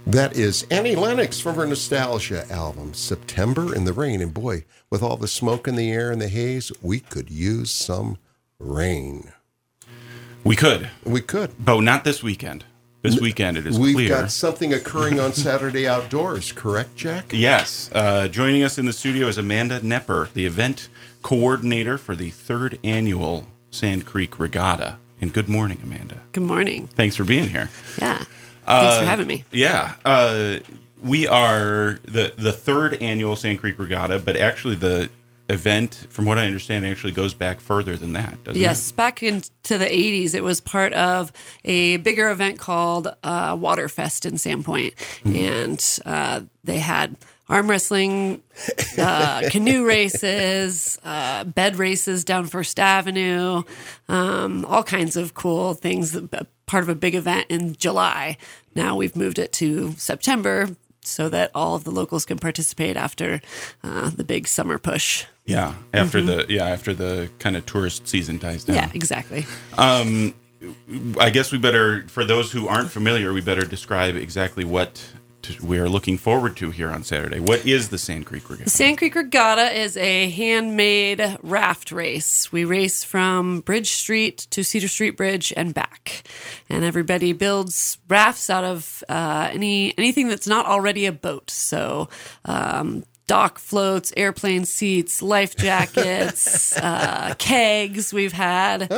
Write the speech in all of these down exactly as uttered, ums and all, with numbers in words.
That is Annie Lennox from her Nostalgia album, September in the Rain. And boy, with all the smoke in the air and the haze, we could use some rain. We could. We could. But not this weekend. This weekend it is We've clear. We've got something occurring on Saturday outdoors, correct, Jack? Yes. Uh, joining us in the studio is Amanda Knepper, the event coordinator for the third annual Sand Creek Regatta. And good morning, Amanda. Good morning. Thanks for being here. Yeah. Uh, Thanks for having me. Yeah. Uh, we are the, the third annual Sand Creek Regatta, but actually the event, from what I understand, actually goes back further than that, doesn't yes, it? back into the eighties, it was part of a bigger event called uh, Waterfest in Sandpoint. Mm-hmm. And uh, they had arm wrestling, uh, canoe races, uh, bed races down First Avenue, um, all kinds of cool things, part of a big event in July. Now we've moved it to September so that all of the locals can participate after uh, the big summer push. Yeah, after mm-hmm. the yeah after the kind of tourist season dies down. Yeah, exactly. Um, I guess we better, for those who aren't familiar, we better describe exactly what to, we are looking forward to here on Saturday. What is the Sand Creek Regatta? The Sand Creek Regatta is a handmade raft race. We race from Bridge Street to Cedar Street Bridge and back, and everybody builds rafts out of uh, any anything that's not already a boat. So. Um, Dock floats, airplane seats, life jackets, uh, kegs we've had.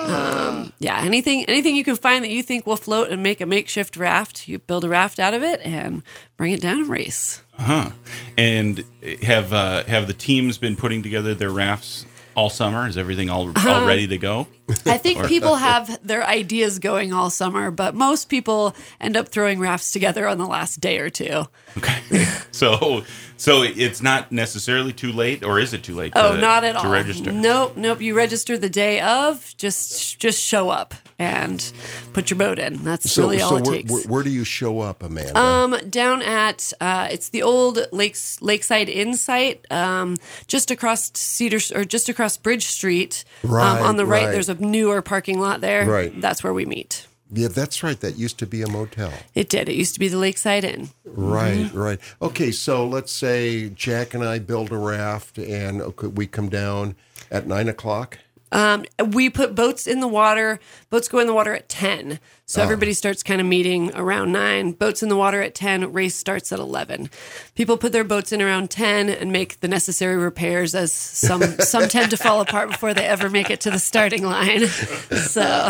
Um, yeah, anything anything you can find that you think will float and make a makeshift raft, you build a raft out of it and bring it down and race. Uh-huh. And have uh, have the teams been putting together their rafts all summer? Is everything all, all Um, ready to go? I think people have their ideas going all summer, but most people end up throwing rafts together on the last day or two. Okay. So so it's not necessarily too late, or is it too late Oh, to, not at to all. register? Nope, nope. You register the day of, just just show up and put your boat in. That's So, really all so it where, takes. where, where do you show up, Amanda? Um, down at uh, it's the old Lakes Lakeside Inn site, um, just across Cedar or just across Bridge Street. Right, um, on the right, right. there's a newer parking lot there. Right. That's where we meet. Yeah, that's right. That used to be a motel. It did. It used to be the Lakeside Inn. Right, Mm-hmm. right. Okay, so let's say Jack and I build a raft, and okay, we come down at nine o'clock. Um, we put boats in the water. Boats go in the water at ten. So everybody starts kind of meeting around nine. Boats in the water at ten. Race starts at eleven. People put their boats in around ten and make the necessary repairs, as some some tend to fall apart before they ever make it to the starting line. So,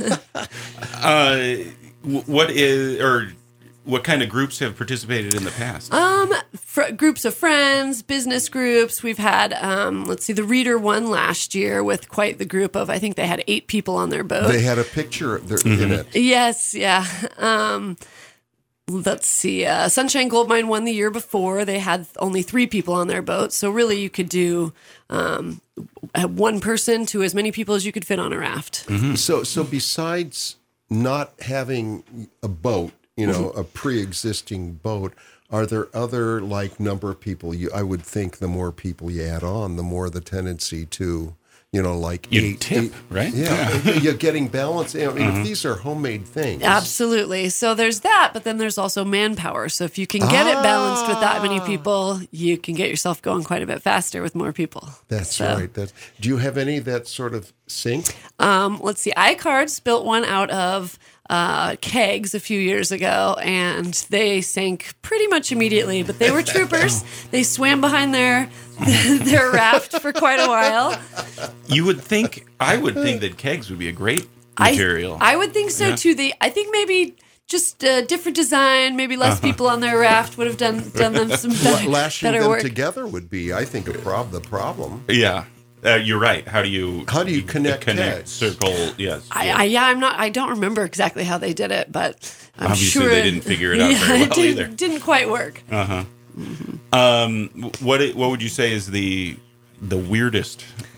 Uh, what is or what kind of groups have participated in the past? um, fr- groups of friends, business groups. We've had, um, let's see, the Reader won last year with quite the group of, I think they had eight people on their boat. They had a picture there in it. Yes, yeah. Um, let's see. Uh, Sunshine Gold Mine won the year before. They had only three people on their boat. So really you could do um, one person to as many people as you could fit on a raft. Mm-hmm. So, so besides not having a boat, you know, a pre-existing boat, are there other like number of people? You, I would think the more people you add on, the more the tendency to, you know, like You eight, tip, eight- right? Yeah, you're getting balance. I mean, if these are homemade things, Absolutely. So there's that, but then there's also manpower. So if you can get it balanced with that many people, you can get yourself going quite a bit faster with more people. That's So, right. That's, do you have any that sort of sync? Um, let's see. iCards built one out of uh, kegs a few years ago, and they sank pretty much immediately. But they were troopers. They swam behind their their raft for quite a while. You would think, I would think that kegs would be a great material. I, I would think so Yeah. too. They, I think maybe just a different design, maybe less Uh-huh. people on their raft would have done done them some better, Lashing better them work. together would be, I think, a prob the problem. yeah, uh, you're right. How do you How do you connect connect kegs? circle? Yes, I, I, yeah, I'm not. I don't remember exactly how they did it, but I'm Obviously sure they didn't figure it out yeah, very well it didn't, either. Didn't quite work. Um, what it- what would you say is the the weirdest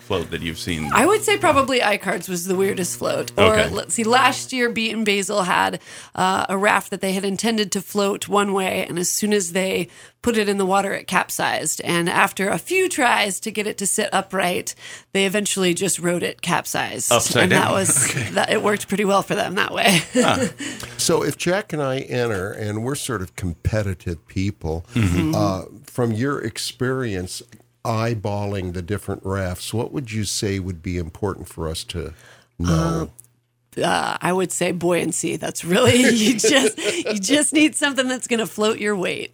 float that you've seen? I would say probably iCards was the weirdest float. Or Okay. let's see, last year Beat and Basil had uh, a raft that they had intended to float one way, and as soon as they put it in the water, it capsized. And after a few tries to get it to sit upright, they eventually just rode it capsized. Upside and down. that was that. It worked pretty well for them that way. So if Jack and I enter, and we're sort of competitive people, uh, from your experience eyeballing the different rafts, what would you say would be important for us to know? Uh, I would say buoyancy. That's really you just you just need something that's going to float your weight.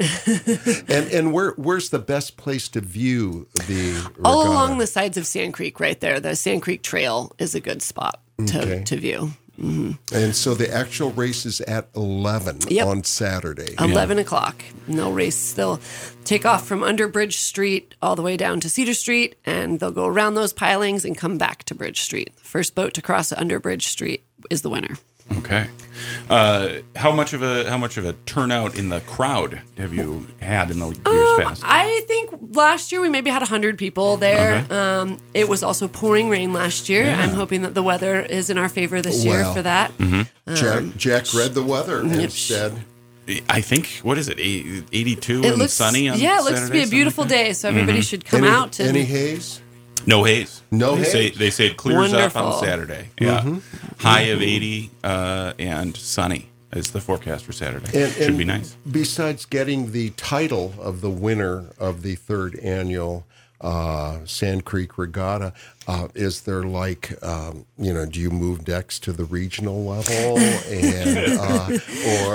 and and where where's the best place to view the regatta? All along the sides of Sand Creek, right there. The Sand Creek Trail is a good spot to, Okay. to view. And so the actual race is at eleven Yep. on Saturday. Eleven o'clock. And they'll race. They'll take off from under Bridge Street all the way down to Cedar Street, and they'll go around those pilings and come back to Bridge Street. The first boat to cross under Bridge Street is the winner. Okay. Uh, how much of a how much of a turnout in the crowd have you had in the years past? I think last year we maybe had one hundred people there. Okay. Um, it was also pouring rain last year. Yeah. I'm hoping that the weather is in our favor this year Wow. for that. Jack, Jack read the weather and yep. said, I think what is it, eight- eighty-two It and looks sunny on yeah, it looks to Saturday, be a beautiful something like day, so everybody should come any, out and any haze? that? No haze. No they haze? Say, they say it clears up Wonderful. on Saturday. Yeah, high of eighty uh, and sunny is the forecast for Saturday. And, Should and be nice. Besides getting the title of the winner of the third annual uh, Sand Creek Regatta, uh, is there like, um, you know, do you move decks to the regional level? and uh, Or,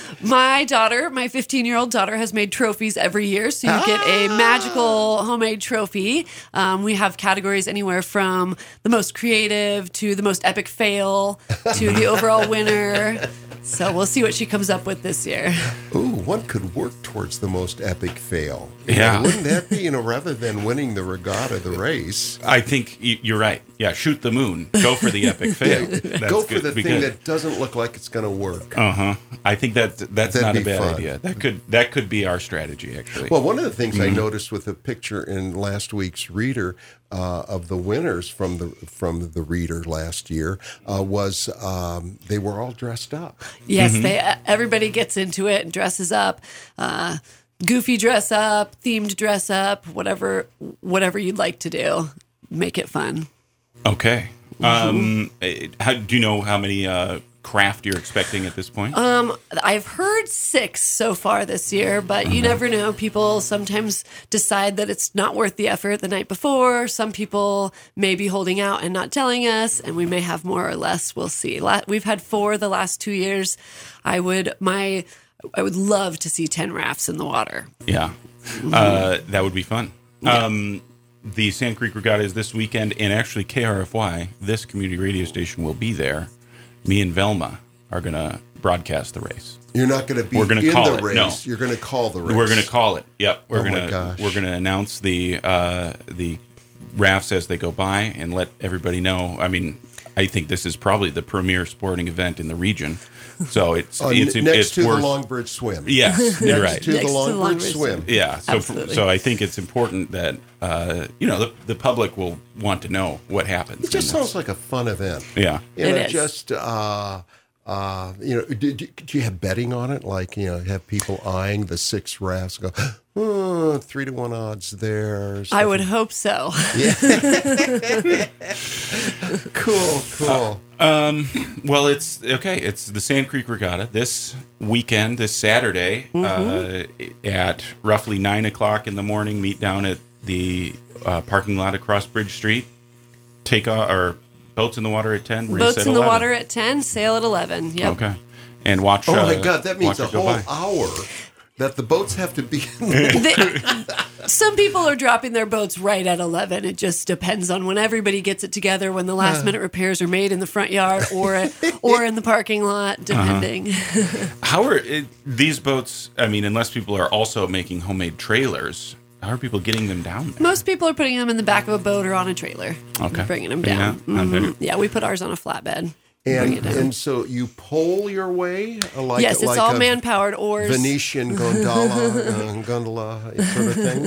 my daughter, my fifteen-year-old daughter, has made trophies every year. So you get a magical homemade trophy. Um, we have categories anywhere from the most creative to the most epic fail to the overall winner. So we'll see what she comes up with this year. ooh, one could work towards the most epic fail. You know, Yeah. wouldn't that be, you know, rather than winning the regatta, the race, I think y- you're right. Yeah, shoot the moon. Go for the epic fail. That's go for good. the Be thing good. that doesn't look like it's going to work. Uh huh. I think that that's That'd not a be bad fun. idea. That could that could be our strategy actually. Well, one of the things I noticed with a picture in last week's Reader uh, of the winners from the from the Reader last year uh, was um, they were all dressed up. Yes, they everybody gets into it and dresses up. Uh, goofy dress up, themed dress up, whatever whatever you'd like to do. Make it fun. Okay. Um, eh, how, do you know how many uh, craft you're expecting at this point? Um, I've heard six so far this year, but you never know. People sometimes decide that it's not worth the effort the night before. Some people may be holding out and not telling us, and we may have more or less. We'll see. La- We've had four the last two years. I would my I would love to see ten rafts in the water. yeah. Uh, that would be fun. Um, the Sand Creek Regatta is this weekend, and actually K R F Y, this community radio station, will be there. Me and Velma are going to broadcast the race. You're not going to be We're gonna in call the it, race. no. You're going to call the race. We're going to call it. Yep. We're Oh my going gosh. to we're going to announce the uh, the rafts as they go by and let everybody know. I mean, I think this is probably the premier sporting event in the region. So it's Uh, it's n- next it's to worth, the Longbridge Swim. Yes, you're Next right. to Next the to the Longbridge Longbridge Swim. Yeah, so Absolutely. so I think it's important that uh, you know the, the public will want to know what happens. It just in this. sounds like a fun event. Yeah. You It know, is. just uh, uh, you know, do, do, do you have betting on it? Like, you know, have people eyeing the six rafts, go, oh, three to one odds there. I would hope so. Cool, cool. Well, it's okay. It's the Sand Creek Regatta this weekend, this Saturday, uh, at roughly nine o'clock in the morning. Meet down at the uh, parking lot across Bridge Street. Take off or boats in the water at ten. Race Boats at in the eleven. water at ten, sail at eleven. Yep. Okay, and watch. Oh uh, my God, that means watch a it go whole by. hour that the boats have to be in the They- some people are dropping their boats right at eleven. It just depends on when everybody gets it together, when the last minute repairs are made in the front yard or or in the parking lot, depending. How are it, these boats? I mean, unless people are also making homemade trailers, how are people getting them down there? Most people are putting them in the back of a boat or on a trailer. Okay. Bringing them Bring it down. out? Not Mhm. better. Yeah, we put ours on a flatbed. Bring And, it down. and so you pole your way? uh, Like, yes, it's like all a man powered oars. Venetian gondola, uh, gondola sort of thing?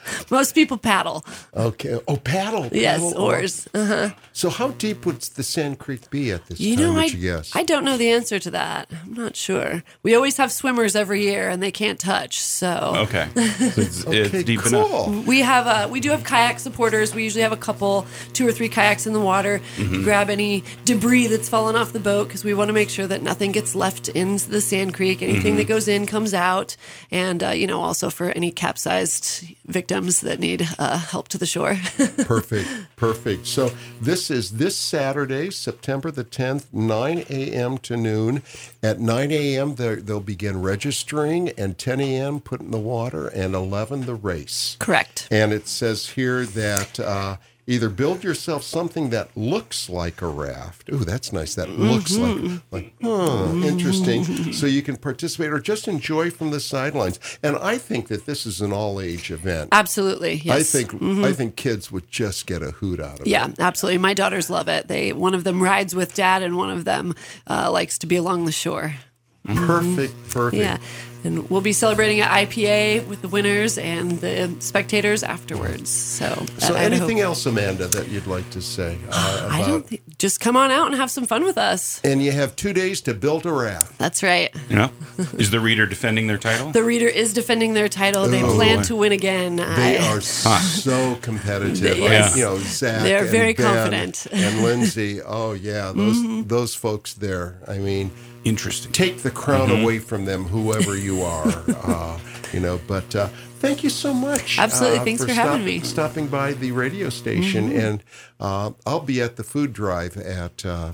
Most people paddle. Okay. Oh, paddle. Yes, paddle. oars. Uh-huh. So how deep would the Sand Creek be at this You time, know, would I, you guess? I don't know the answer to that. I'm not sure. We always have swimmers every year, and they can't touch. So Okay. So it's, okay, it's deep cool. enough. we have uh, we do have kayak supporters. We usually have a couple, two or three kayaks in the water. Mm-hmm. Grab any debris that's fallen off the boat because we want to make sure that nothing gets left into the Sand Creek. Anything Mm-hmm. that goes in comes out, and uh, you know, also for any capsized victims that need uh, help to the shore. Perfect, perfect. So this is this Saturday, September the tenth, nine a.m. to noon. At nine a.m., they'll begin registering, and ten a.m. put in the water, and eleven the race. Correct. And it says here that uh, either build yourself something that looks like a raft. Ooh, that's nice. That looks Mm-hmm. like, like, huh, interesting. So you can participate or just enjoy from the sidelines. And I think that this is an all-age event. Absolutely. Yes. I think I think kids would just get a hoot out of Yeah, it. absolutely. My daughters love it. They one of them rides with dad, and one of them uh, likes to be along the shore. Perfect, perfect. Yeah, and we'll be celebrating at I P A with the winners and the spectators afterwards. So, So at Idaho- anything else, Amanda, that you'd like to say uh, about? I don't think. Just come on out and have some fun with us. And you have two days to build a raft. That's right. You know, is the reader defending their title? The reader is defending their title. They Oh, plan boy. to win again. They I- are so competitive. They- Like, yes. you know, Zach. They're and very Ben confident. And Lindsay. Oh yeah, those those folks there. I mean, Interesting. take the crown away from them, whoever you are. uh, you know, but uh, thank you so much. Absolutely. uh, Thanks for having me. Stopping by the radio station, and uh, I'll be at the food drive at. Uh,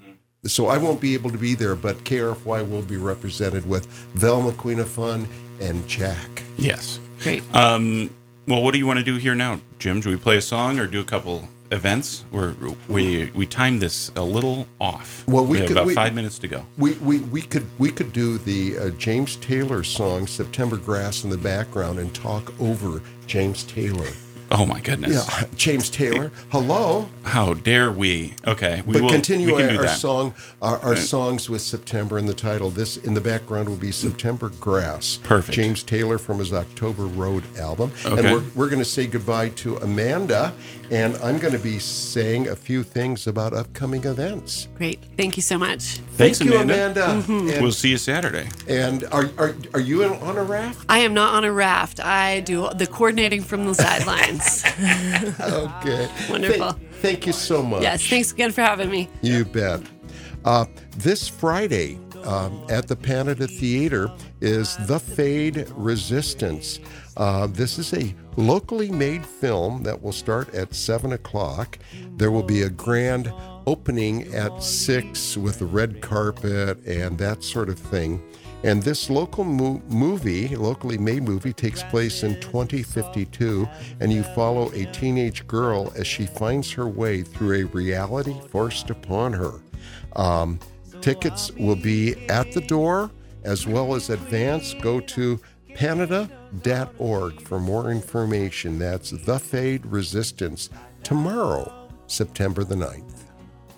So I won't be able to be there, but K R F Y will be represented with Velma, Queen of Fun, and Jack. Yes. Great. Um, well, what do you want to do here now, Jim? Do we play a song or do a couple events? We're, we we timed this a little off. Well, we have could- about we- five minutes to go. We we, we could we could do the uh, James Taylor song "September Grass" in the background and talk over James Taylor. Oh my goodness! Yeah, James Taylor. Hello. How dare we? Okay, we But will continue We can our, do our that. song, our, our songs with September in the title. This in the background will be September Grass. Perfect. James Taylor from his October Road album. Okay. And we're, we're going to say goodbye to Amanda, and I'm going to be saying a few things about upcoming events. Great. Thank you so much. Thanks, Thank you, Amanda. Amanda. And, We'll see you Saturday. and are, are are you in, on a raft? I am not on a raft. I do the coordinating from the sidelines. Okay. Wonderful. Thank, thank you so much. Yes. Thanks again for having me. You bet. Uh, this Friday um, at the Panada Theater is The Fade Resistance. Uh, this is a locally made film that will start at seven o'clock. There will be a grand opening at six with the red carpet and that sort of thing. And this local mo- movie, locally made movie, takes place in twenty fifty-two, and you follow a teenage girl as she finds her way through a reality forced upon her. Um, tickets will be at the door, as well as advance. Go to panada dot org for more information. That's The Fade Resistance, tomorrow, September the ninth.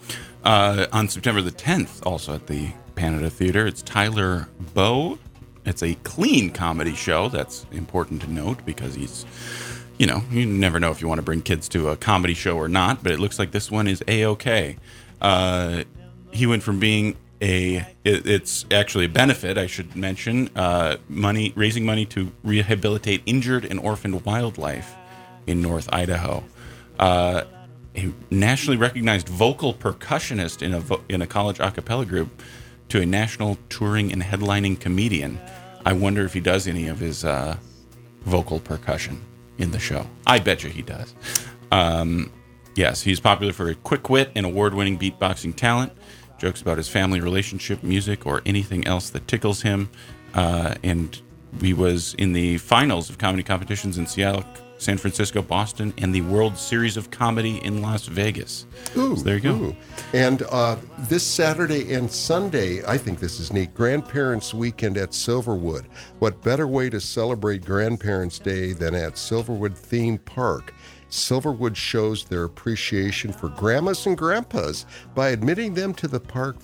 Uh, on September the tenth, also at the Panada Theater, it's Tyler Bowe. It's a clean comedy show. That's important to note because he's, you know, you never know if you want to bring kids to a comedy show or not, but it looks like this one is A-okay. Uh, he went from being a, it, it's actually a benefit, I should mention, uh, money, raising money to rehabilitate injured and orphaned wildlife in North Idaho. Uh, a nationally recognized vocal percussionist in a vo- in a college a cappella group to a national touring and headlining comedian. I wonder if he does any of his uh, vocal percussion in the show. I bet you he does. Um, yes, he's popular for a quick wit and award-winning beatboxing talent, jokes about his family relationship, music, or anything else that tickles him. Uh, and he was in the finals of comedy competitions in Seattle, San Francisco, Boston, and the World Series of Comedy in Las Vegas. Ooh, So there you go. ooh. And uh, this Saturday and Sunday, I think this is neat, Grandparents Weekend at Silverwood. What better way to celebrate Grandparents' Day than at Silverwood Theme Park? Silverwood shows their appreciation for grandmas and grandpas by admitting them to the park for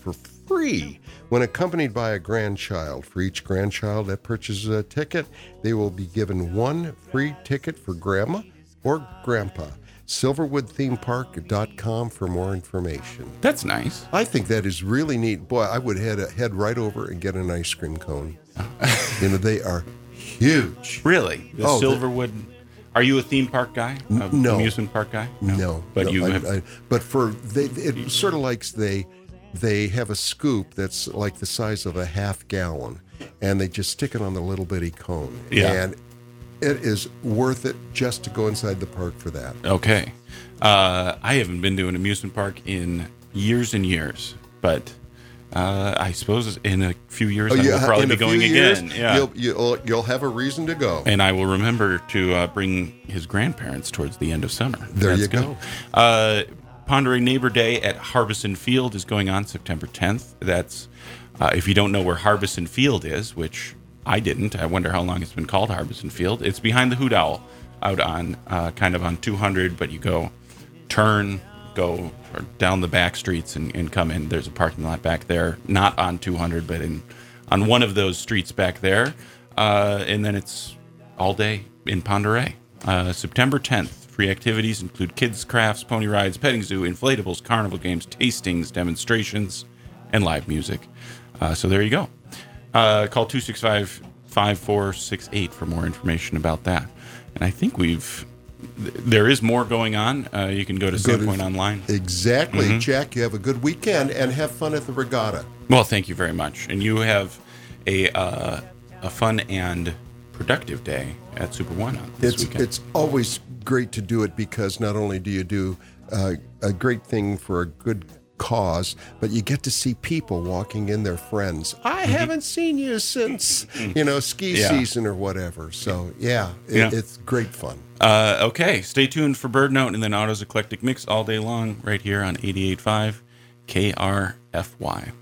free when accompanied by a grandchild. For each grandchild that purchases a ticket, they will be given one free ticket for grandma or grandpa. silverwood theme park dot com for more information. That's nice. I think that is really neat. Boy, I would head head right over and get an ice cream cone. You know, they are huge. Really? The Oh, the- Silverwood. Are you a theme park guy? A No. Amusement park guy? No, But no, you I, have. I, but for they, it sort of like they they have a scoop that's like the size of a half gallon, and they just stick it on the little bitty cone. Yeah. And it is worth it just to go inside the park for that. Okay. Uh, I haven't been to an amusement park in years and years, but uh, I suppose in a few years I will probably Oh, in be a few going years, again. Yeah. You'll, you'll you'll have a reason to go. And I will remember to uh, bring his grandparents towards the end of summer. There That's you go. good. Uh, Pondering Neighbor Day at Harbison Field is going on September tenth. That's uh, if you don't know where Harbison Field is, which I didn't. I wonder how long it's been called Harbison Field. It's behind the Hoot Owl, out on uh, kind of on two hundred, but you go turn, go or down the back streets and, and come in. There's a parking lot back there, not on two hundred, but in on one of those streets back there. Uh, and then it's all day in Ponderay. Uh, September tenth. Free activities include kids' crafts, pony rides, petting zoo, inflatables, carnival games, tastings, demonstrations, and live music. Uh, so there you go. Uh, call two six five, five four six eight for more information about that. And I think we've... th- there is more going on. Uh, you can go to Go to- Sandpoint Online. Exactly, Mm-hmm. Jack. You have a good weekend and have fun at the regatta. Well, thank you very much. And you have a uh, a fun and productive day at Super One on this It's weekend. it's always great to do it because not only do you do uh, a great thing for a good cause, but you get to see people walking in their friends. I haven't seen you since, you know, ski Yeah. season or whatever. So, yeah, it, Yeah. it's great fun. Uh, okay, stay tuned for Bird Note and then Otto's Eclectic Mix all day long right here on eighty-eight point five K R F Y.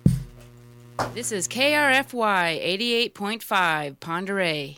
This is K R F Y eighty-eight point five Ponderay.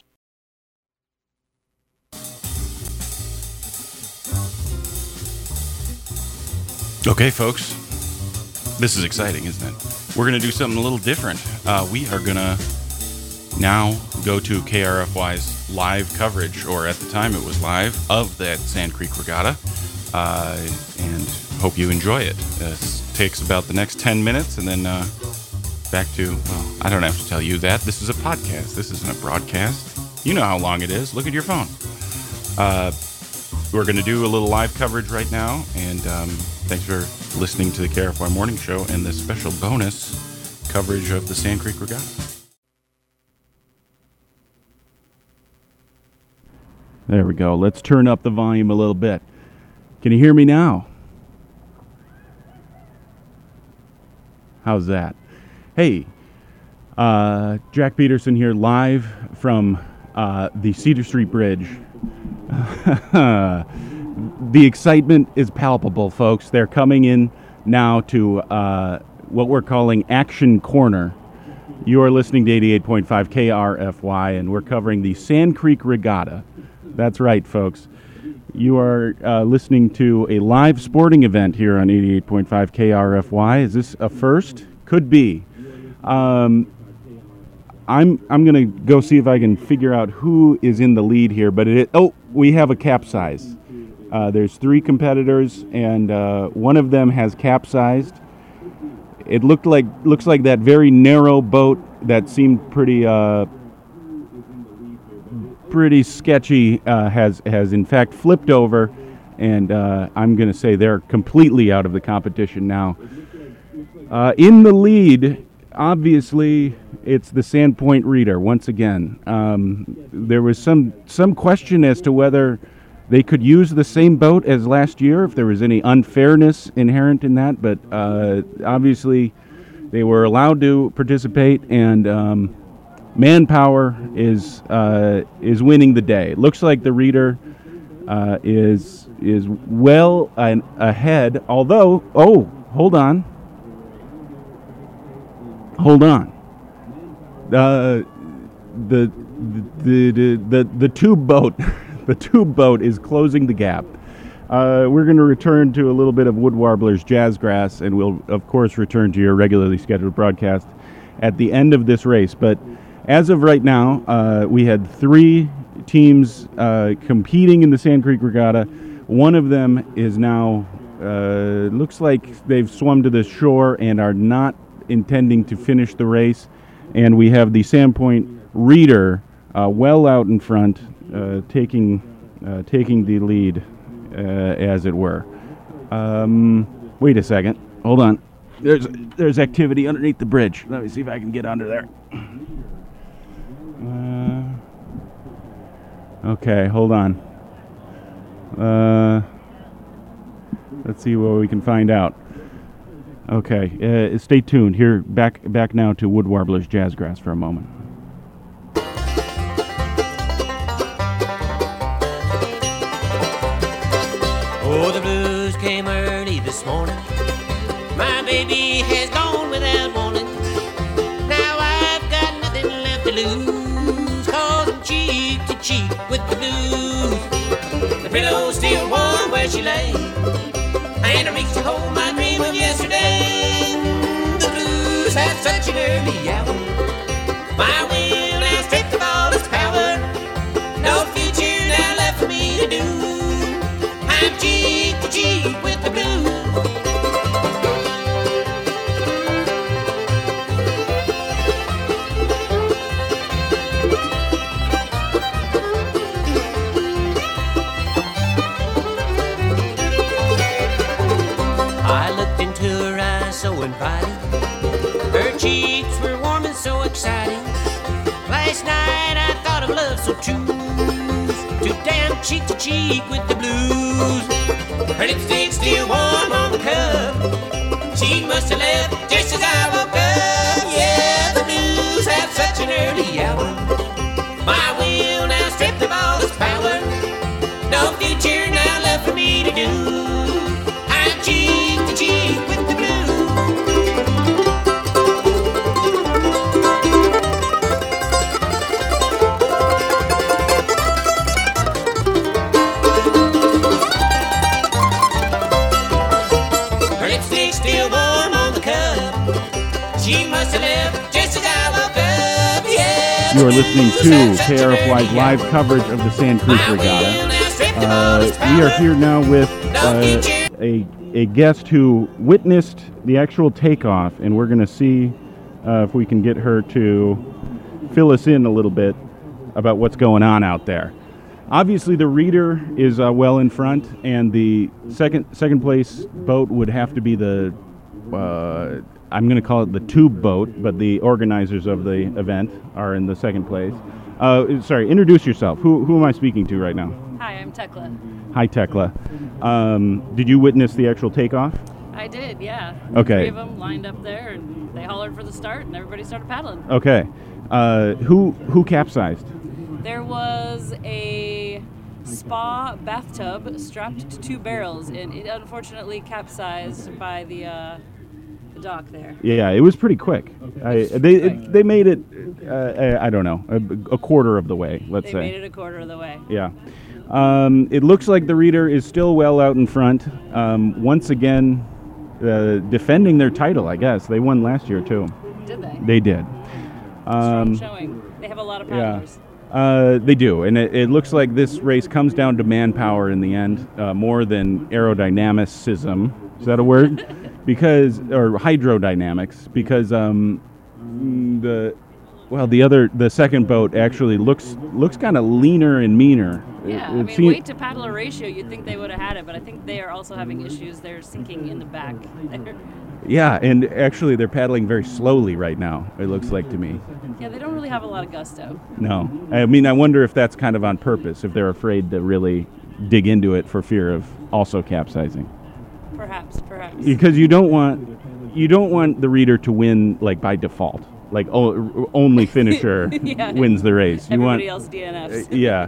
Okay, folks, this is exciting, isn't it? We're going to do something a little different. Uh, we are going to now go to K R F Y's live coverage, or at the time it was live, of that Sand Creek Regatta, uh, and hope you enjoy it. Uh, This takes about the next ten minutes, and then uh, back to, well, I don't have to tell you that. This is a podcast. This isn't a broadcast. You know how long it is. Look at your phone. Uh, we're going to do a little live coverage right now, and um, thanks for listening to the K R F Y Morning Show and this special bonus coverage of the Sand Creek Regatta. There we go. Let's turn up the volume a little bit. Can you hear me now? How's that? Hey, uh, Jack Peterson here live from uh, the Cedar Street Bridge. The excitement is palpable, folks. They're coming in now to uh, what we're calling Action Corner. You are listening to eighty-eight point five K R F Y, and we're covering the Sand Creek Regatta. That's right, folks. You are uh, listening to a live sporting event here on eighty-eight point five K R F Y. Is this a first? Could be. Um, I'm I'm gonna go see if I can figure out who is in the lead here. But it oh, we have a capsize. Uh, there's three competitors, and uh, one of them has capsized. It looked like looks like that very narrow boat that seemed pretty uh, pretty sketchy uh, has has in fact flipped over, and uh, I'm going to say they're completely out of the competition now. Uh, in the lead, obviously, it's the Sandpoint Reader once again. Um, there was some some question as to whether they could use the same boat as last year, if there was any unfairness inherent in that, but uh, obviously they were allowed to participate, and um, manpower is uh, is winning the day. It looks like the Reader uh, is is well an, ahead, although, oh, hold on. Hold on. Uh, the, the, the, the, the tube boat... The tube boat is closing the gap. Uh, we're going to return to a little bit of Wood Warblers Jazzgrass, and we'll, of course, return to your regularly scheduled broadcast at the end of this race. But as of right now, uh, we had three teams uh, competing in the Sand Creek Regatta. One of them is now, uh, looks like they've swum to the shore and are not intending to finish the race. And we have the Sandpoint Reader uh, well out in front, uh, taking uh, taking the lead, uh, as it were. Um, wait a second. Hold on. There's there's activity underneath the bridge. Let me see if I can get under there. Uh, okay, hold on. Uh, let's see what we can find out. Okay, uh, stay tuned. Here, back back now to Wood Warblers Jazzgrass for a moment. Oh, the blues came early this morning. My baby has gone without warning. Now I've got nothing left to lose, 'cause I'm cheek to cheek with the blues. The pillow's still warm where she lay, and I reached to hold my dream of yesterday. The blues have such an early hour. My will now stripped of all its power. No future now left for me to do. I'm cheek to cheek with the blues. So inviting, her cheeks were warm and so exciting. Last night I thought of love so true, too damn cheek to cheek with the blues. Her lipstick still warm on the cup. She must have left just as I woke up. Yeah, the blues have such an early hour. My will now stripped of all its power. No future now left for me to do. I'm cheek to cheek with the blues. You are listening to K R F Y's live coverage of the Sand Creek Regatta. Uh, we are here now with uh, a, a guest who witnessed the actual takeoff, and we're going to see uh, if we can get her to fill us in a little bit about what's going on out there. Obviously, the Reader is uh, well in front, and the second second place boat would have to be the, uh, I'm going to call it the tube boat, but the organizers of the event are in the second place. Uh, sorry, introduce yourself. Who who am I speaking to right now? Hi, I'm Tekla. Hi, Tekla. Um, did you witness the actual takeoff? I did, yeah. Okay. Three of them lined up there, and they hollered for the start, and everybody started paddling. Okay. Uh, who who capsized? There was a spa bathtub strapped to two barrels, and it unfortunately capsized by the uh, the dock there. Yeah, it was pretty quick. I, they it, they made it. Uh, I, I don't know, a, a quarter of the way. Let's they say. They made it a quarter of the way. Yeah. Um, it looks like the Reader is still well out in front. Um, once again, uh, defending their title. I guess they won last year too. Did they? They did. Um, Strong showing. They have a lot of paddlers. Yeah. Uh, they do, and it, it looks like this race comes down to manpower in the end, uh, more than aerodynamicism. Is that a word? Because, or hydrodynamics, because um, the, well, the other, the second boat actually looks looks kind of leaner and meaner. Yeah, it, it I mean, seems, weight to paddler ratio, you'd think they would have had it, but I think they are also having issues. They're sinking in the back. Yeah, and actually they're paddling very slowly right now, it looks like to me. Yeah, they don't really have a lot of gusto. No. I mean, I wonder if that's kind of on purpose, if they're afraid to really dig into it for fear of also capsizing. Perhaps, perhaps. Because you don't want you don't want the Reader to win like by default. Like o- only finisher yeah. wins the race. You Everybody want, else D N Fs. Uh, yeah.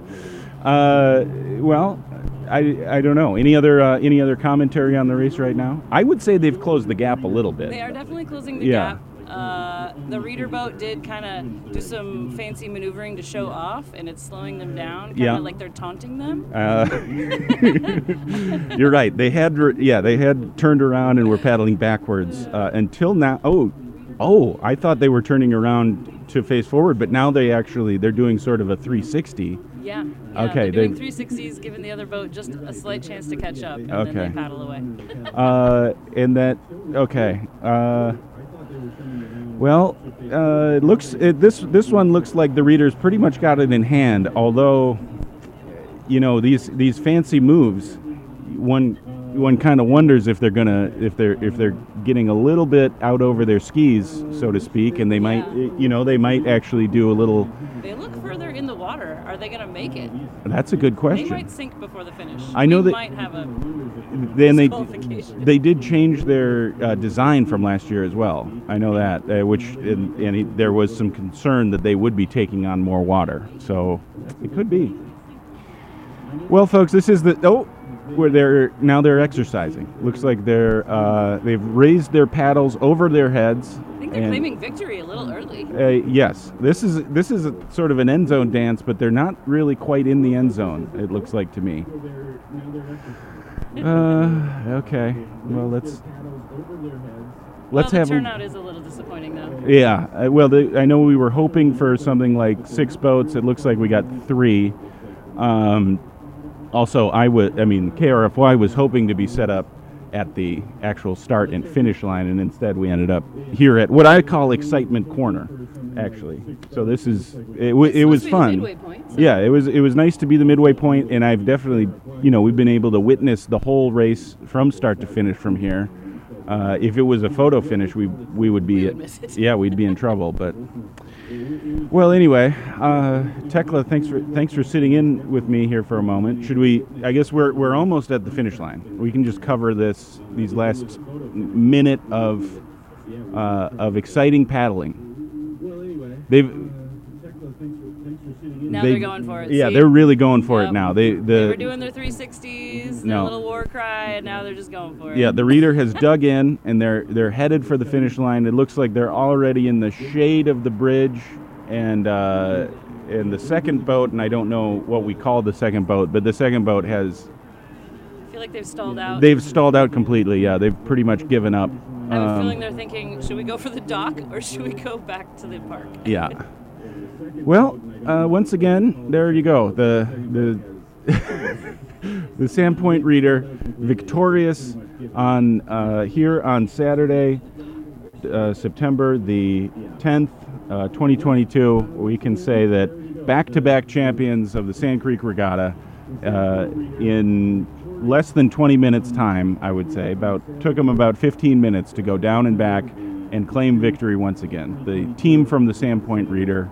Uh, well, I I don't know. Any other uh, any other commentary on the race right now? I would say they've closed the gap a little bit. They are definitely closing the yeah. gap. Uh, uh, the reader boat did kind of do some fancy maneuvering to show off, and it's slowing them down, kind of Yeah. like they're taunting them. Uh, you're right. They had, re- yeah, they had turned around and were paddling backwards uh, until now. Oh, oh, I thought they were turning around to face forward, but now they actually they're doing sort of a three sixty. Yeah. yeah Okay, They're doing they- three sixties, giving the other boat just a slight chance to catch up, and Okay. then they paddle away. Uh, and that okay. Uh, well, uh, it looks it, this this one looks like the readers pretty much got it in hand. Although, you know, these these fancy moves, one one kind of wonders if they're gonna if they're if they're getting a little bit out over their skis, so to speak, and they might Yeah. you know they might actually do a little. They look further in the water. Are they going to make it? That's a good They question. might sink before the finish. I know we that- might have a Then they disqualification. they did change their uh, design from last year as well. I know that, uh, which and, and it, there was some concern that they would be taking on more water. So it could be. Well, folks, this is the oh, where they're now they're exercising. Looks like they're uh, they've raised their paddles over their heads. I think they're and- claiming victory a little early. Uh, yes, this is this is a, sort of an end zone dance, but they're not really quite in the end zone. It looks like to me. Uh, okay. Well, let's let's well, have. the a- turnout is a little disappointing, though. yeah. Uh, well, the, I know we were hoping for something like six boats. It looks like we got three. Um, also, I would. I mean, K R F Y was hoping to be set up at the actual start and finish line, and instead we ended up here at what I call Excitement Corner, actually. So this is it. W- it was Supposed to be the fun. midway point, so- Yeah, it was. It was nice to be the midway point, and I've definitely, you know, we've been able to witness the whole race from start to finish from here. Uh, if it was a photo finish, we we would be, We would miss it. yeah, we'd be in trouble. But well, anyway, uh, Tekla, thanks for thanks for sitting in with me here for a moment. Should we? I guess we're we're almost at the finish line. We can just cover this these last minute of uh, of exciting paddling. They've. Now they- they're going for it. Yeah, see? they're really going for it Yep. now. They the They were doing their three sixties, their No. little war cry, and now they're just going for it. Yeah, the reader has dug in, and they're they're headed for the finish line. It looks like they're already in the shade of the bridge, and uh, and the second boat, and I don't know what we call the second boat, but the second boat has I feel like they've stalled out. they've stalled out completely. Yeah, they've pretty much given up. I have a Um, feeling they're thinking, should we go for the dock or should we go back to the park? Yeah. Well, uh, once again, there you go. The the the Sandpoint Reader victorious on uh, here on Saturday, uh, September the tenth, uh, twenty twenty-two. We can say that back-to-back champions of the Sand Creek Regatta uh, in less than twenty minutes time, I would say. About took them about fifteen minutes to go down and back and claim victory once again. The team from the Sandpoint Reader.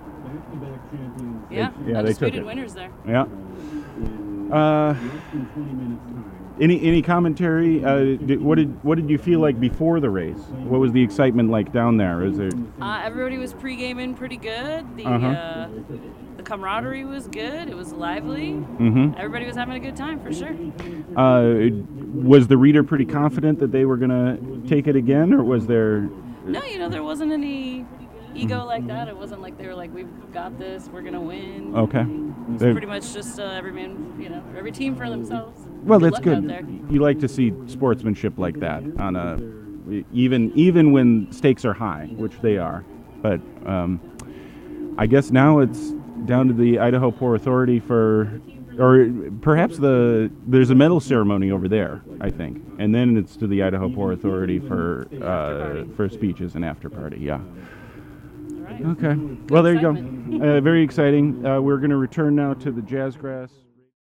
Yeah, yeah, they took undisputed it. winners there. Yeah. Uh, any any commentary? Uh, did, what did what did you feel like before the race? What was the excitement like down there? Is it? Uh, everybody was pre-gaming pretty good. The Uh-huh. uh, the camaraderie was good. It was lively. Mm-hmm. Everybody was having a good time for sure. Uh, was the reader pretty confident that they were gonna take it again, or was there? No, you know, there wasn't any ego like that. It wasn't like they were like, we've got this, we're going to win. Okay. It's They- pretty much just uh, every man, you know, every team for themselves. Well, Good that's luck good. out there. You like to see sportsmanship like that on a even even when stakes are high, which they are. But um, I guess now it's down to the Idaho Port Authority for, or perhaps the there's a medal ceremony over there, I think, and then it's to the Idaho Port Authority for uh, for speeches and after party. Yeah. All right. Okay. Well, there you go. excitement. Uh, very exciting. Uh, we're going to return now to the Jazzgrass.